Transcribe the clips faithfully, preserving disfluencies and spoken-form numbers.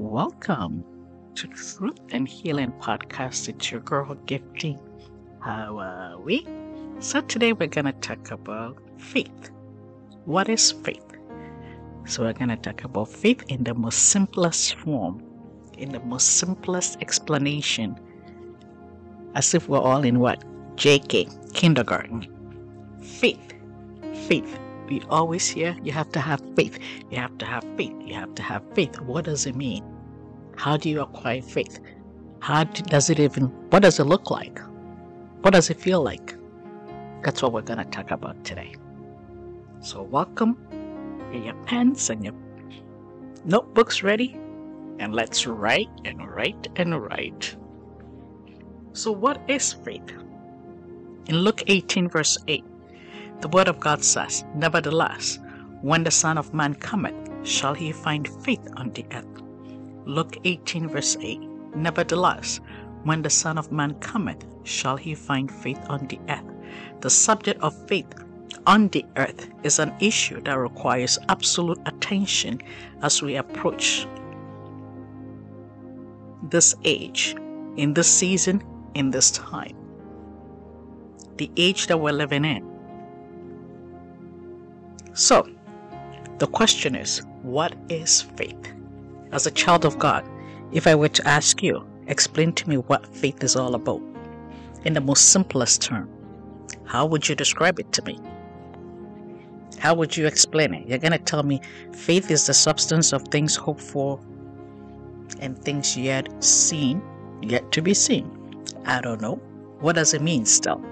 Welcome to Truth and Healing Podcast. It's your girl Gifty. How are we? So today we're gonna talk about faith. What is faith? So we're gonna talk about faith in the most simplest form, in the most simplest explanation, as if we're all in what? J K, kindergarten. Faith. Faith. We always hear you have to have faith. You have to have faith. You have to have faith. What does it mean? How do you acquire faith? How do, does it even, what does it look like? What does it feel like? That's what we're going to talk about today. So welcome. Get your pens and your notebooks ready. And let's write and write and write. So what is faith? In Luke eighteen verse eight, the word of God says, "Nevertheless, when the Son of Man cometh, shall he find faith on the earth?" Luke eighteen verse eight, "Nevertheless, when the Son of Man cometh, shall he find faith on the earth?" The subject of faith on the earth is an issue that requires absolute attention as we approach this age, in this season, in this time, the age that we're living in. So, the question is, what is faith? As a child of God, if I were to ask you, explain to me what faith is all about, in the most simplest term, how would you describe it to me? How would you explain it? You're going to tell me faith is the substance of things hoped for and things yet seen, yet to be seen. I don't know. What does it mean still?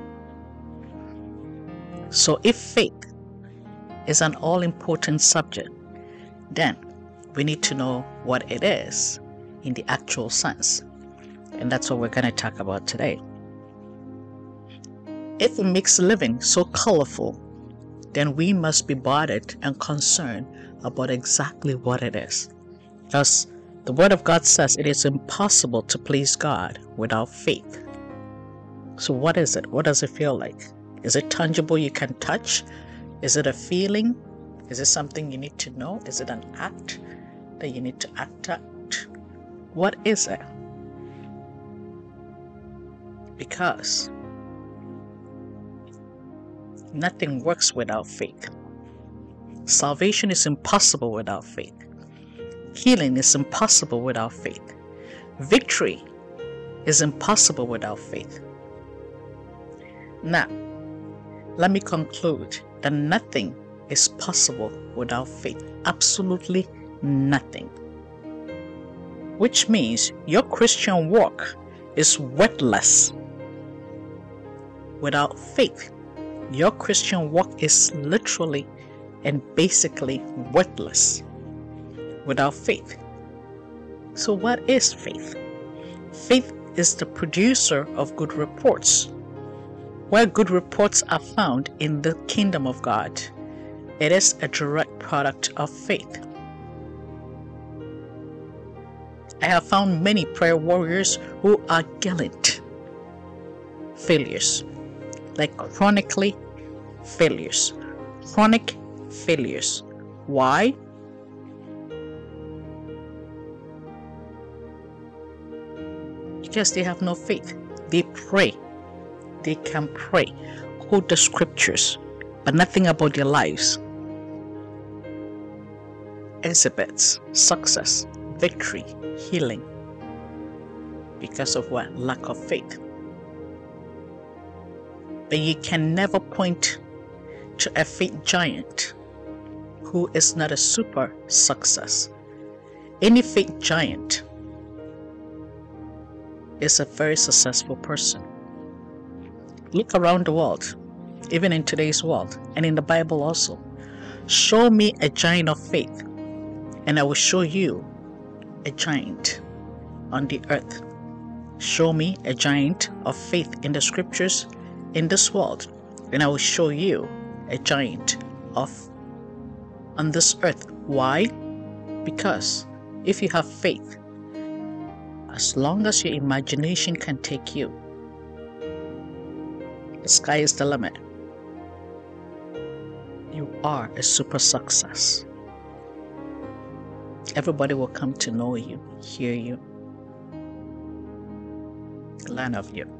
So if faith is an all-important subject, then we need to know what it is in the actual sense. And that's what we're going to talk about today. If it makes living so colorful, then we must be bothered and concerned about exactly what it is. Thus, the Word of God says it is impossible to please God without faith. So what is it? What does it feel like? Is it tangible you can touch? Is it a feeling? Is it something you need to know? Is it an act that you need to act out? What is it? Because nothing works without faith. Salvation is impossible without faith. Healing is impossible without faith. Victory is impossible without faith. Now, let me conclude that nothing is possible without faith. Absolutely nothing. Which means your Christian walk is worthless without faith. Your Christian walk is literally and basically worthless without faith. So what is faith? Faith is the producer of good reports. Where good reports are found in the kingdom of God, it is a direct product of faith. I have found many prayer warriors who are gallant failures, like chronically failures, chronic failures. Why? Because they have no faith. They pray. They can pray, quote the scriptures, but nothing about their lives exhibits success, victory, healing, because of what? Lack of faith. But you can never point to a faith giant who is not a super success. Any faith giant is a very successful person. Look around the world, even in today's world, and in the Bible also. Show me a giant of faith, and I will show you a giant on the earth. Show me a giant of faith in the scriptures in this world, and I will show you a giant of on this earth. Why? Because if you have faith, as long as your imagination can take you, the sky is the limit. You are a super success. Everybody will come to know you, hear you, learn of you.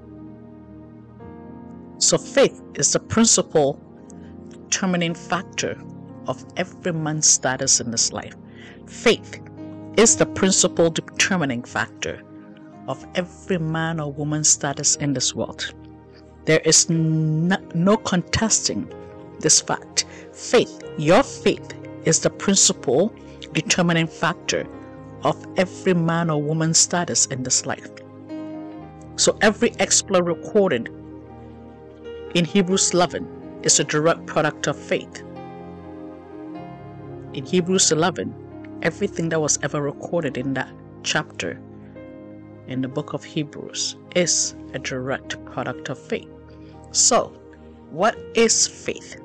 So faith is the principal determining factor of every man's status in this life. Faith is the principal determining factor of every man or woman's status in this world. There is no, no contesting this fact. Faith, your faith, is the principal determining factor of every man or woman's status in this life. So every exploit recorded in Hebrews eleven is a direct product of faith. In Hebrews eleven, everything that was ever recorded in that chapter in the book of Hebrews is a direct product of faith. So, what is faith?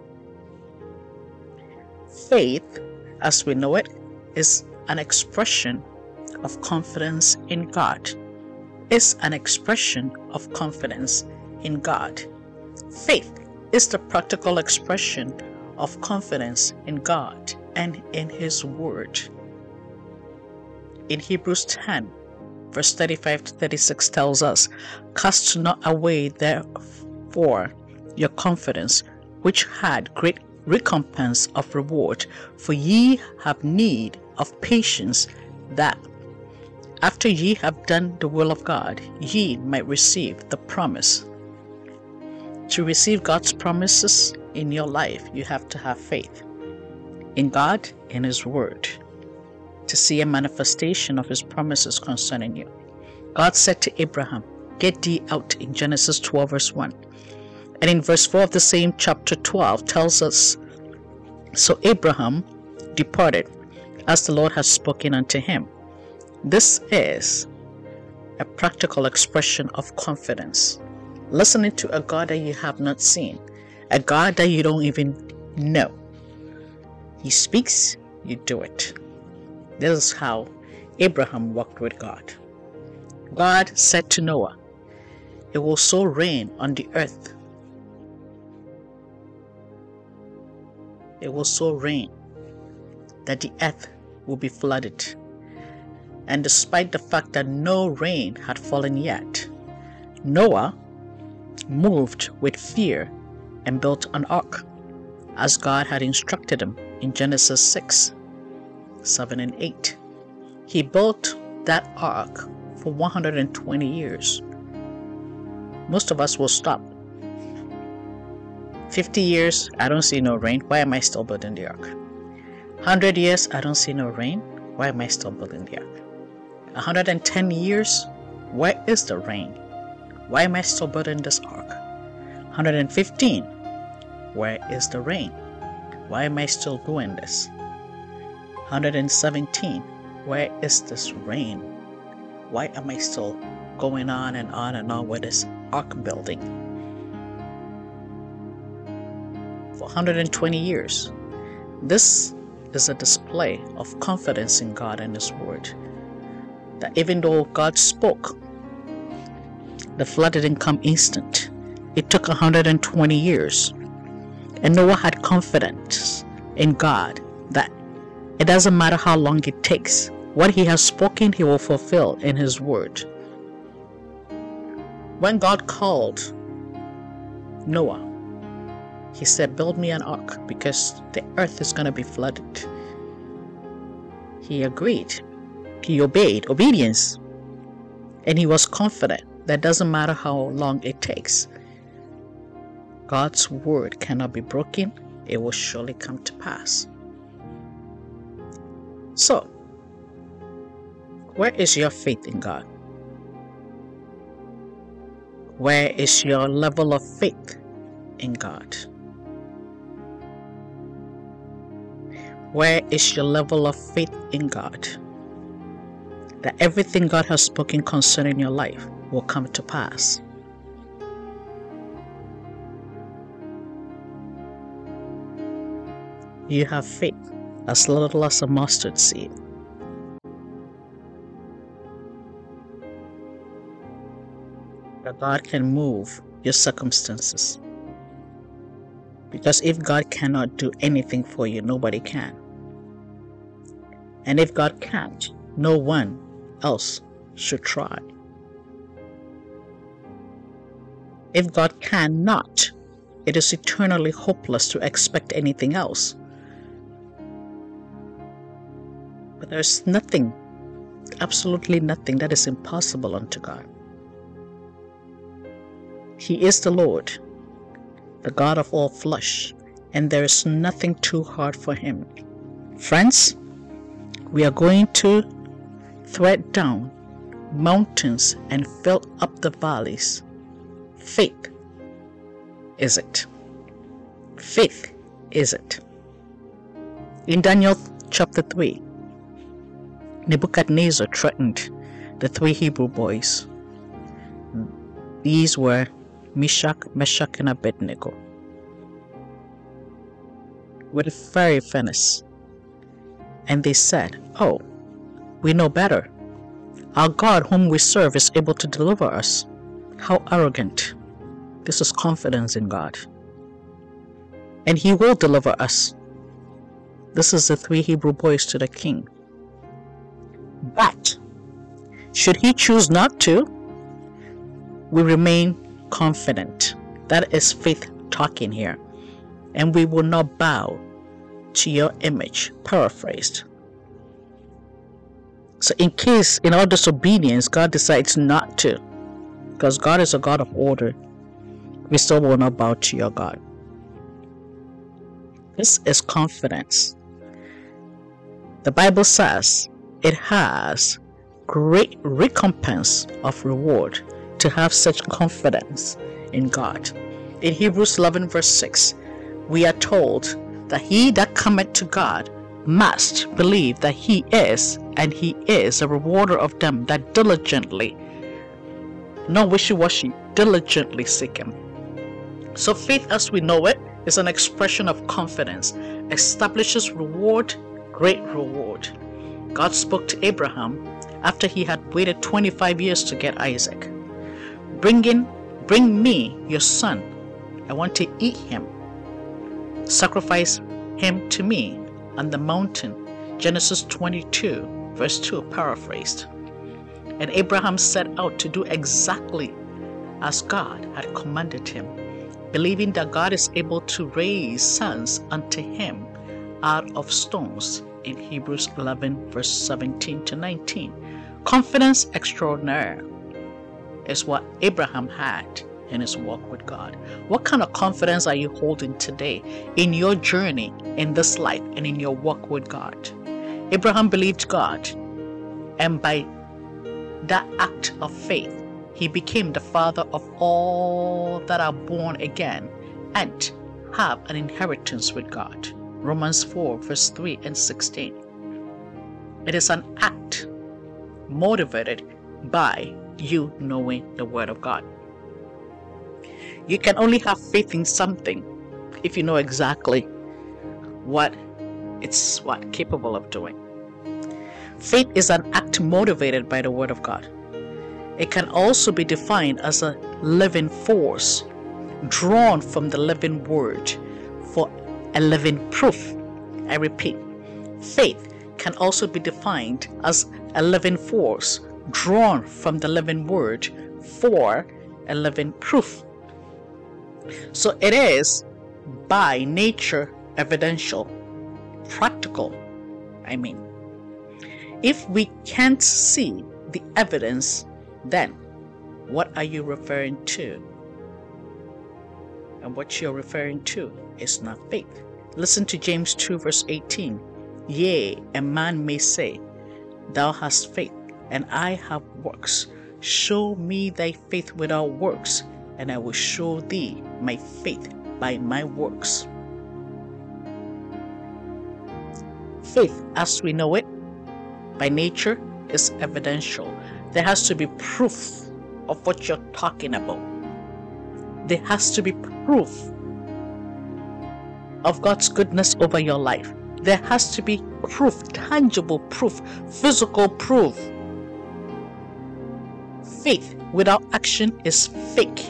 Faith, as we know it, is an expression of confidence in God. Is an expression of confidence in God. Faith is the practical expression of confidence in God and in His Word. In Hebrews ten, verse thirty-five to thirty-six tells us, "Cast not away therefore your confidence, which had great recompense of reward, for ye have need of patience, that after ye have done the will of God, ye might receive the promise." To receive God's promises in your life, you have to have faith in God, in His Word, to see a manifestation of His promises concerning you. God said to Abraham, "Get thee out," in Genesis twelve, verse one. And in verse four of the same chapter twelve tells us, "So Abraham departed, as the Lord had spoken unto him." This is a practical expression of confidence. Listening to a God that you have not seen, a God that you don't even know. He speaks, you do it. This is how Abraham walked with God. God said to Noah, "It will so rain on the earth. It will so rain that the earth will be flooded." And despite the fact that no rain had fallen yet, Noah moved with fear and built an ark, as God had instructed him in Genesis six, seven and eight. He built that ark for one hundred twenty years. Most of us will stop. fifty years, I don't see no rain. Why am I still building the ark? one hundred years, I don't see no rain. Why am I still building the ark? one hundred ten years, where is the rain? Why am I still building this ark? one hundred fifteen, where is the rain? Why am I still doing this? one hundred seventeen, where is this rain? Why am I still going on and on and on with this ark building? For one hundred twenty years, this is a display of confidence in God and His Word. That even though God spoke, the flood didn't come instant. It took one hundred twenty years. And Noah had confidence in God that it doesn't matter how long it takes. What He has spoken, He will fulfill in His Word. When God called Noah, He said, "Build me an ark because the earth is going to be flooded." He agreed. He obeyed. Obedience. And he was confident that doesn't matter how long it takes. God's word cannot be broken. It will surely come to pass. So, where is your faith in God? Where is your level of faith in God? Where is your level of faith in God? That everything God has spoken concerning your life will come to pass. You have faith as little as a mustard seed. That God can move your circumstances. Because if God cannot do anything for you, nobody can. And if God can't, no one else should try. If God cannot, it is eternally hopeless to expect anything else. But there's nothing, absolutely nothing that is impossible unto God. He is the Lord, the God of all flesh, and there is nothing too hard for him. Friends, we are going to thread down mountains and fill up the valleys. Faith is it. Faith is it. In Daniel chapter three, Nebuchadnezzar threatened the three Hebrew boys. These were Meshach, Meshach, and Abednego with a fiery furnace. And they said, "Oh, we know better. Our God whom we serve is able to deliver us." How arrogant. This is confidence in God. And he will deliver us. This is the three Hebrew boys to the king. But should he choose not to, we remain confident. That is faith talking here. And we will not bow to your image. Paraphrased. So in case in our disobedience God decides not to, because God is a God of order, we still will not bow to your God. This is confidence. The Bible says it has great recompense of reward to have such confidence in God. In Hebrews eleven verse six, we are told that he that cometh to God must believe that he is, and he is a rewarder of them that diligently, no wishy-washy, diligently seek him. So faith as we know it is an expression of confidence, establishes reward, great reward. God spoke to Abraham after he had waited twenty-five years to get Isaac. Bring in, bring me your son. I want to eat him. Sacrifice him to me on the mountain. Genesis twenty-two verse two, paraphrased. And Abraham set out to do exactly as God had commanded him, believing that God is able to raise sons unto him out of stones, in Hebrews eleven verse seventeen to nineteen. Confidence extraordinaire is what Abraham had in his walk with God. What kind of confidence are you holding today in your journey in this life and in your walk with God? Abraham believed God, and by that act of faith, he became the father of all that are born again and have an inheritance with God. Romans four verse three and sixteen. It is an act motivated by you knowing the Word of God. You can only have faith in something if you know exactly what it's what capable of doing. Faith is an act motivated by the Word of God. It can also be defined as a living force drawn from the living Word for a living proof. I repeat, faith can also be defined as a living force drawn from the living Word for a living proof. So it is by nature evidential, practical, I mean. If we can't see the evidence, then what are you referring to? And what you're referring to is not faith. Listen to James two verse eighteen. Yea, a man may say, Thou hast faith, and I have works. Show me thy faith without works, and I will show thee my faith by my works. Faith, as we know it, by nature, is evidential. There has to be proof of what you're talking about. There has to be proof of God's goodness over your life. There has to be proof, tangible proof, physical proof. Faith without action is fake.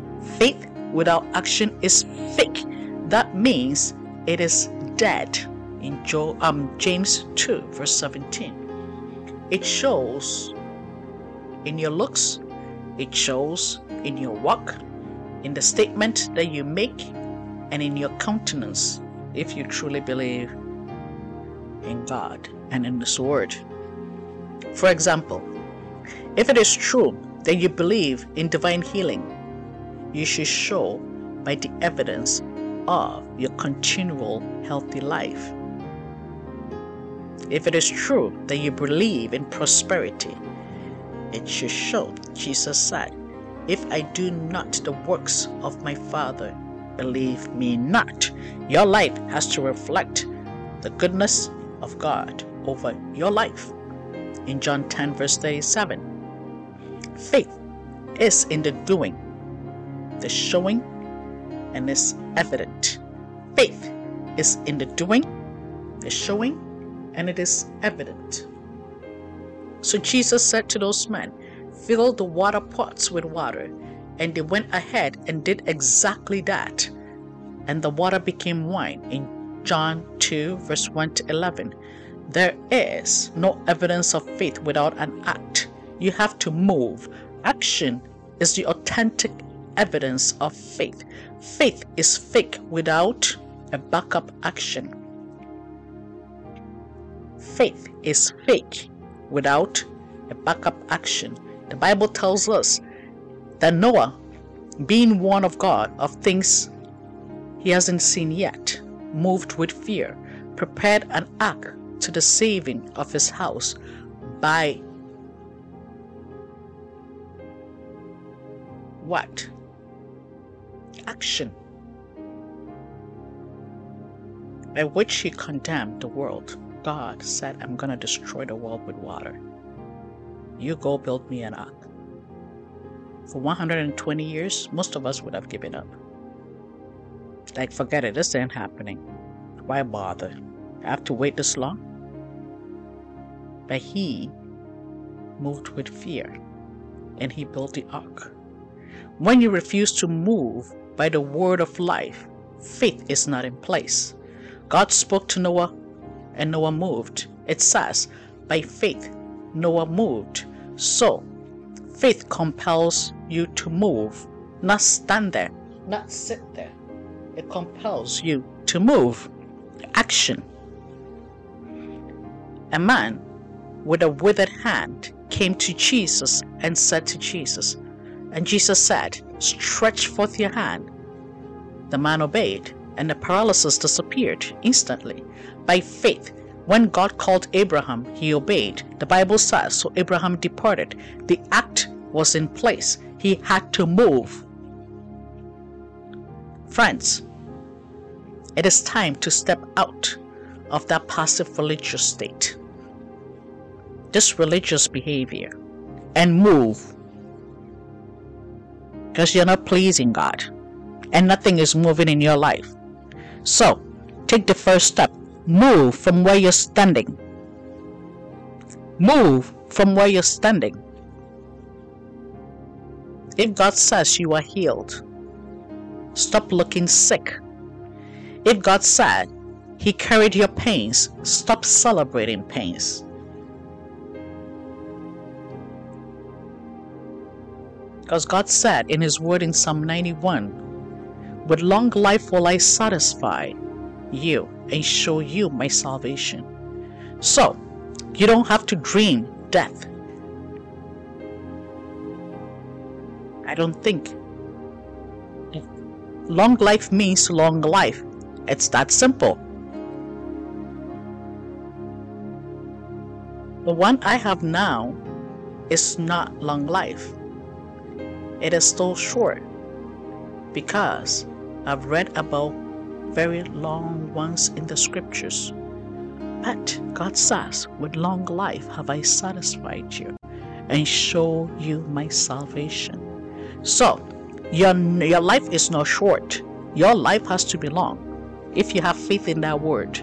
Faith without action is fake. That means it is dead. in Jo- um, James two, verse seventeen. It shows in your looks, it shows in your walk, in the statement that you make, and in your countenance, if you truly believe in God and in His Word. For example, if it is true that you believe in divine healing, you should show by the evidence of your continual healthy life. If it is true that you believe in prosperity, it should show. Jesus said, "If I do not the works of my Father, believe me not." Your life has to reflect the goodness of God over your life. In John ten, verse thirty-seven, faith is in the doing, the showing, and is evident. Faith is in the doing, the showing, and it is evident. So Jesus said to those men, "Fill the water pots with water," and they went ahead and did exactly that. And the water became wine in John two, verse one to eleven. There is no evidence of faith without an act. You have to move. Action is the authentic evidence of faith. Faith is fake without a backup action. Faith is fake without a backup action. The Bible tells us that Noah, being warned of God of things he hasn't seen yet, moved with fear, prepared an ark to the saving of his house by what? Action, by which he condemned the world. God said, "I'm going to destroy the world with water. You go build me an ark." For one hundred twenty years, most of us would have given up. Like, forget it, this ain't happening. Why bother? I have to wait this long? But he moved with fear, and he built the ark. When you refuse to move by the word of life, faith is not in place. God spoke to Noah, and Noah moved. It says, by faith, Noah moved. So, faith compels you to move, not stand there, not sit there. It compels you to move. Action. A man with a withered hand came to Jesus and said to Jesus, and Jesus said, "Stretch forth your hand." The man obeyed, and the paralysis disappeared instantly. By faith, when God called Abraham, he obeyed. The Bible says, so Abraham departed. The act was in place. He had to move. Friends, it is time to step out of that passive religious state, this religious behavior, and move. Because you're not pleasing God, and nothing is moving in your life. So, take the first step. Move from where you're standing. Move from where you're standing. If God says you are healed, stop looking sick. If God said He carried your pains, stop celebrating pains. Because God said in His word in Psalm ninety-one, "With long life will I satisfy you and show you my salvation." So, you don't have to dream death. I don't think long life means long life. It's that simple. The one I have now is not long life. It is still short, because I've read about very long ones in the scriptures. But God says, "With long life have I satisfied you and show you my salvation." So, your, your life is not short. Your life has to be long if you have faith in that word.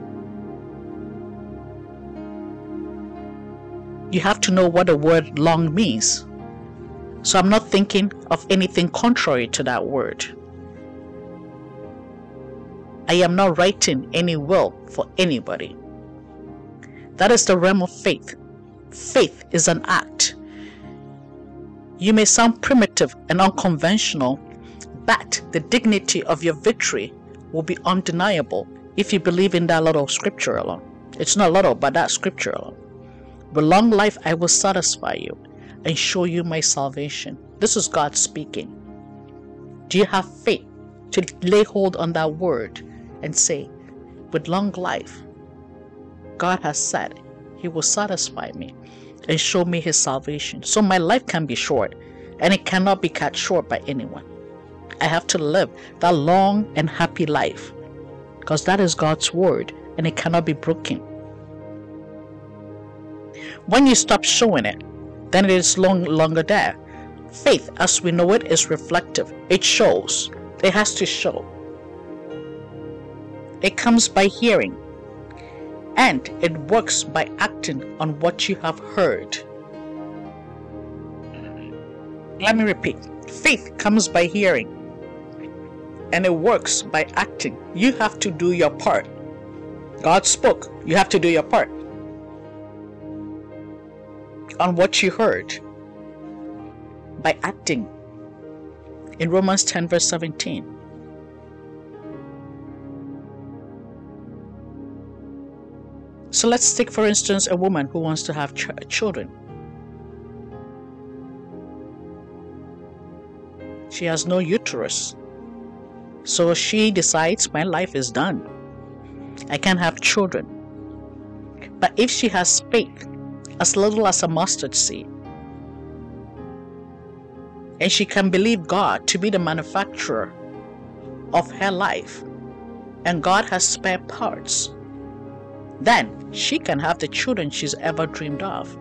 You have to know what the word long means. So I'm not thinking of anything contrary to that word. I am not writing any will for anybody. That is the realm of faith. Faith is an act. You may sound primitive and unconventional, but the dignity of your victory will be undeniable if you believe in that little scripture alone. It's not little, but that scripture alone. With long life I will satisfy you and show you my salvation. This is God speaking. Do you have faith to lay hold on that word and say, with long life, God has said he will satisfy me and show me his salvation. So my life can be short, and it cannot be cut short by anyone. I have to live that long and happy life, because that is God's word and it cannot be broken. When you stop showing it, then it is no longer there. Faith, as we know it, is reflective. It shows. It has to show. It comes by hearing, and it works by acting on what you have heard. Let me repeat. Faith comes by hearing, and it works by acting. You have to do your part. God spoke. You have to do your part on what you heard by acting. In Romans ten verse seventeen. So let's take, for instance, a woman who wants to have ch- children. She has no uterus. So she decides, my life is done. I can't have children. But if she has faith, as little as a mustard seed, and she can believe God to be the manufacturer of her life, and God has spare parts, then she can have the children she's ever dreamed of.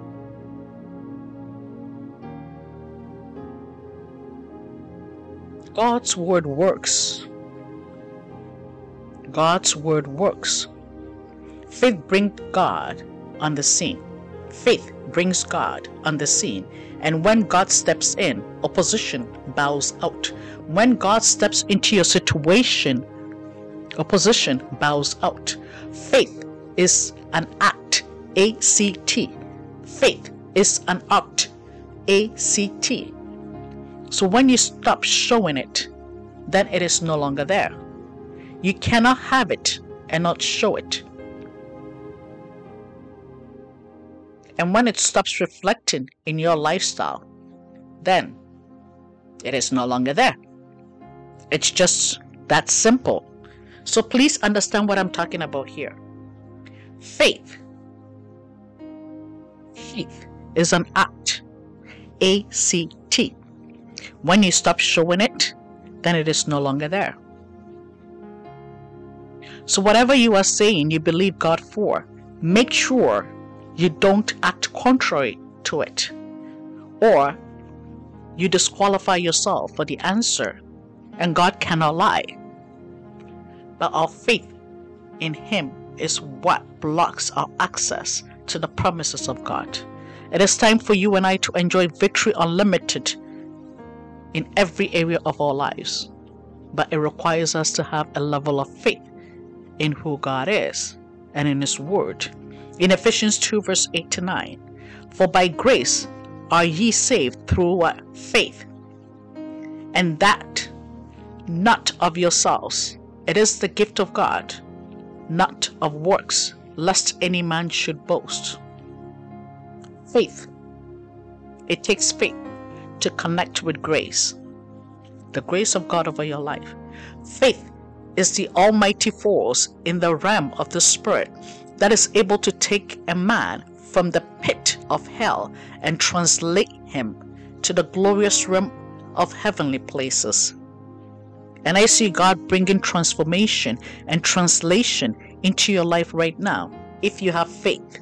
God's word works. God's word works. Faith brings God on the scene. Faith brings God on the scene. And when God steps in, opposition bows out. When God steps into your situation, opposition bows out. Faith is an act. A C T. Faith is an act. A C T. So when you stop showing it, then it is no longer there. You cannot have it and not show it. And when it stops reflecting in your lifestyle, then it is no longer there. It's just that simple. So please understand what I'm talking about here. Faith. Faith is an act. A C T. When you stop showing it, then it is no longer there. So whatever you are saying you believe God for, make sure you don't act contrary to it, or you disqualify yourself for the answer, and God cannot lie. But our faith in him is what blocks our access to the promises of God. It is time for you and I to enjoy victory unlimited in every area of our lives, but it requires us to have a level of faith in who God is and in his word. In Ephesians two verse eight to nine, for by grace are ye saved through what? Faith, and that not of yourselves. It is the gift of God, not of works, lest any man should boast. Faith. It takes faith to connect with grace, the grace of God over your life. Faith is the almighty force in the realm of the spirit that is able to take a man from the pit of hell and translate him to the glorious realm of heavenly places. And I see God bringing transformation and translation into your life right now if you have faith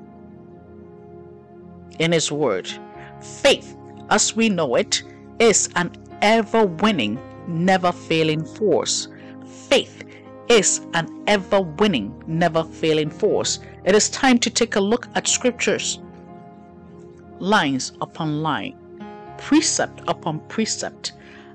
in his word. Faith, as we know it, is an ever-winning, never-failing force. Faith is an ever-winning, never-failing force. It is time to take a look at scriptures, lines upon line, precept upon precept,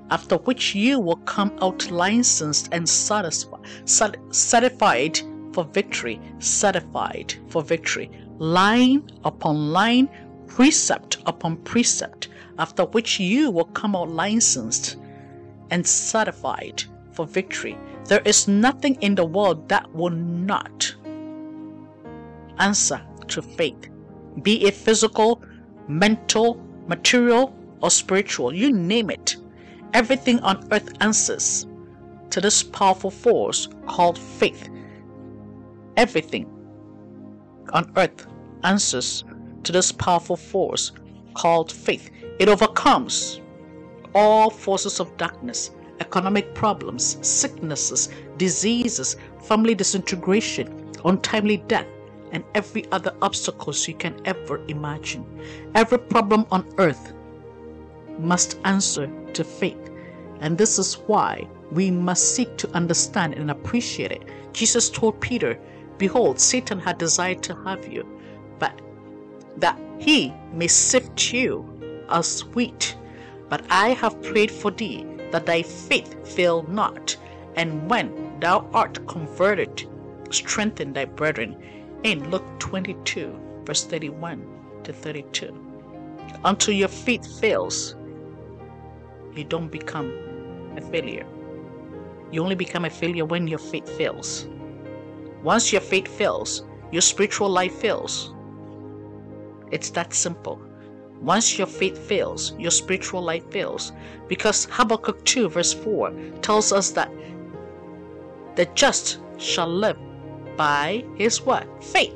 after which you will come out licensed and satisfied, certified for victory, certified for victory, line upon line, precept upon precept, after which you will come out licensed and certified for victory. There is nothing in the world that will not answer to faith, be it physical, mental, material, or spiritual. You name it. Everything on earth answers to this powerful force called faith. Everything on earth answers to this powerful force called faith. It overcomes all forces of darkness, economic problems, sicknesses, diseases, family disintegration, untimely death, and every other obstacles you can ever imagine. Every problem on earth must answer to faith. And this is why we must seek to understand and appreciate it. Jesus told Peter, behold, Satan had desired to have you, but that he may sift you as wheat. But I have prayed for thee, that thy faith fail not. And when thou art converted, strengthen thy brethren. In Luke twenty-two, verse thirty-one to thirty-two. Until your faith fails, you don't become a failure. You only become a failure when your faith fails. Once your faith fails, your spiritual life fails. It's that simple. Once your faith fails, your spiritual life fails. Because Habakkuk two verse four tells us that the just shall live by his what? Faith.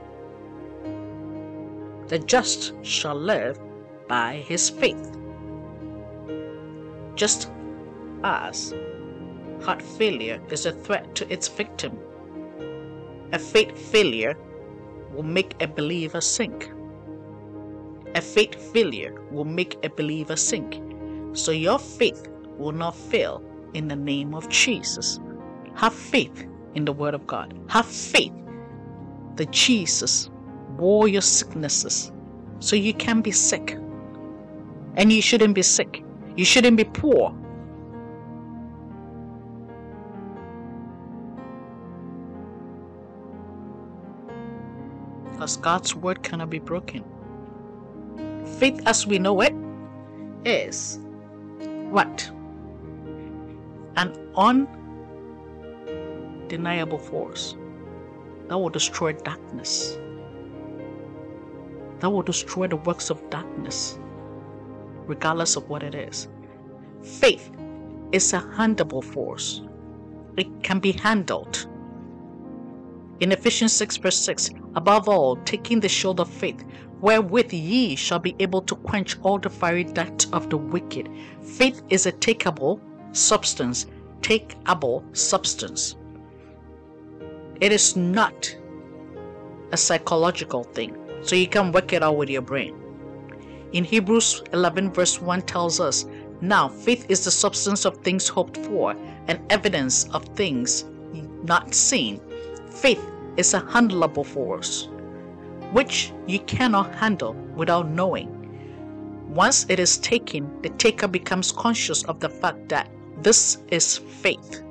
The just shall live by his faith. Just as heart failure is a threat to its victim, a faith failure will make a believer sink. A faith failure will make a believer sink. So your faith will not fail in the name of Jesus. Have faith in the Word of God. Have faith that Jesus bore your sicknesses so you can be sick. And you shouldn't be sick. You shouldn't be poor. Because God's Word cannot be broken. Faith as we know it is what? An undeniable force that will destroy darkness. That will destroy the works of darkness, regardless of what it is. Faith is a handleable force. It can be handled. In Ephesians six verse six, above all, taking the shield of faith, wherewith ye shall be able to quench all the fiery darts of the wicked. Faith is a takeable substance. Takeable substance. It is not a psychological thing, so you can work it out with your brain. In Hebrews eleven verse one tells us, now faith is the substance of things hoped for and evidence of things not seen. Faith is a handleable force, which you cannot handle without knowing. Once it is taken, the taker becomes conscious of the fact that this is faith.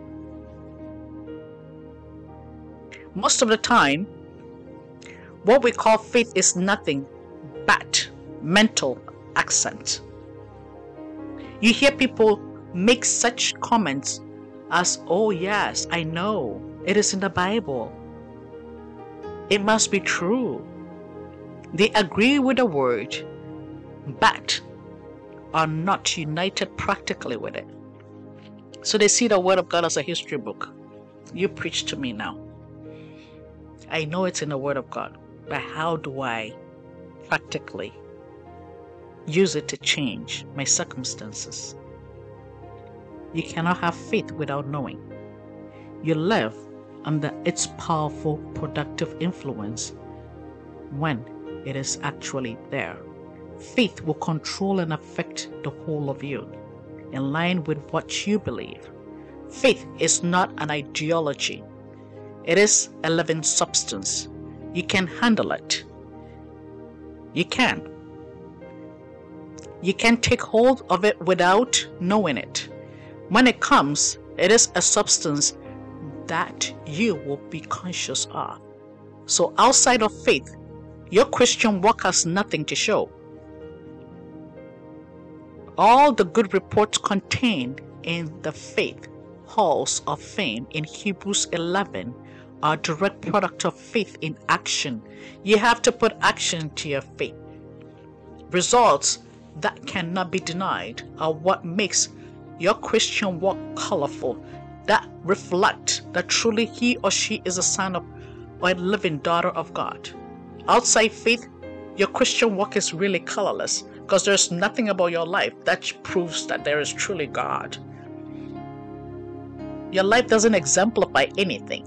Most of the time, what we call faith is nothing but mental accent. You hear people make such comments as, oh yes, I know, it is in the Bible. It must be true. They agree with the word, but are not united practically with it. So they see the Word of God as a history book. You preach to me now. I know it's in the Word of God, but how do I practically use it to change my circumstances? You cannot have faith without knowing. You live under its powerful, productive influence when it is actually there. Faith will control and affect the whole of you in line with what you believe. Faith is not an ideology. It is a living substance. You can handle it. You can. You can take hold of it without knowing it. When it comes, it is a substance that you will be conscious of. So outside of faith, your Christian walk has nothing to show. All the good reports contained in the faith halls of fame in Hebrews eleven are a direct product of faith in action. You have to put action to your faith. Results that cannot be denied are what makes your Christian walk colorful, that reflect that truly he or she is a son of or a living daughter of God. Outside faith, your Christian walk is really colorless because there's nothing about your life that proves that there is truly God. Your life doesn't exemplify anything.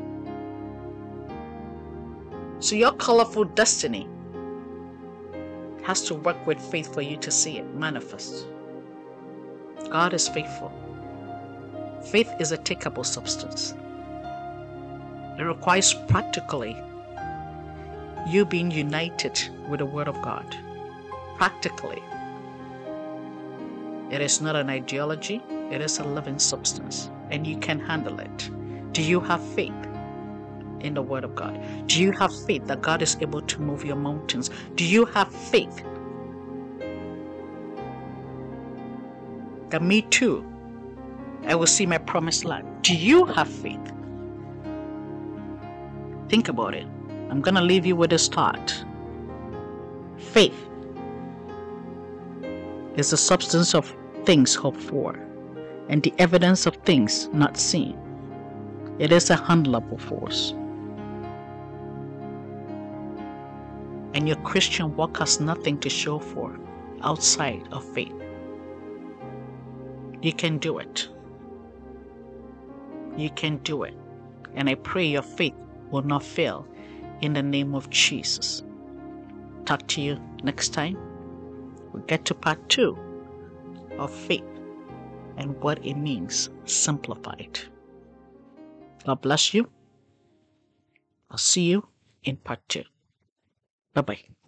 So your colorful destiny has to work with faith for you to see it manifest. God is faithful. Faith is a takeable substance. It requires practically you being united with the Word of God. Practically. It is not an ideology, it is a living substance, and you can handle it. Do you have faith in the Word of God? Do you have faith that God is able to move your mountains? Do you have faith that me too, I will see my promised land? Do you have faith? Think about it. I'm going to leave you with this thought. Faith is the substance of things hoped for and the evidence of things not seen. It is a handleable force. And your Christian walk has nothing to show for outside of faith. You can do it. You can do it. And I pray your faith will not fail in the name of Jesus. Talk to you next time. We'll get to part two of faith and what it means simplified. God bless you. I'll see you in part two. Bye-bye.